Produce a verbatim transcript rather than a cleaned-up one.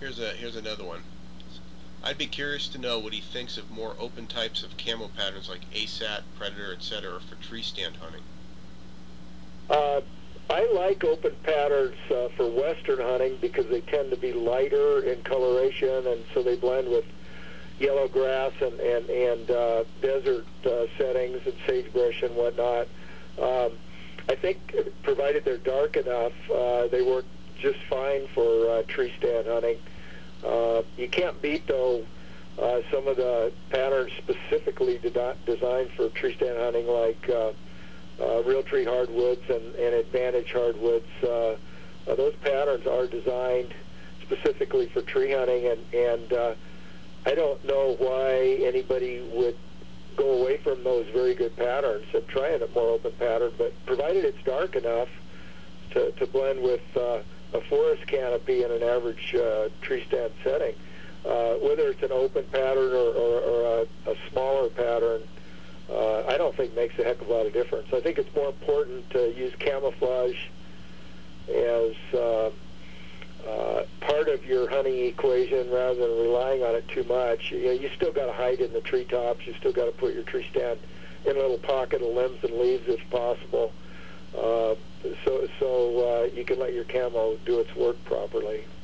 Here's a here's another one. I'd be curious to know what he thinks of more open types of camo patterns like A S A T, Predator, et cetera for tree stand hunting. Uh, I like open patterns uh, for western hunting because they tend to be lighter in coloration, and so they blend with yellow grass and and and uh, desert uh, settings and sagebrush and whatnot. Um, I think, provided they're dark enough, uh, they work just fine for uh, tree stand hunting. Uh, you can't beat, though, uh, some of the patterns specifically de- designed for tree stand hunting, like uh, uh, Realtree hardwoods and, and Advantage hardwoods. Uh, uh, those patterns are designed specifically for tree hunting, and, and uh, I don't know why anybody would go away from those very good patterns and try a more open pattern, but provided it's dark enough to, to blend with uh, a forest canopy in an average uh, tree stand setting, uh, whether it's an open pattern or, or, or a, a smaller pattern, uh, I don't think makes a heck of a lot of difference. I think it's more important to use camouflage as uh, uh, part of your hunting equation rather than relying on it too much. You know, you still got to hide in the treetops. You still got to put your tree stand in a little pocket of limbs and leaves if possible. Uh, so so uh, you can let your camo do its work properly.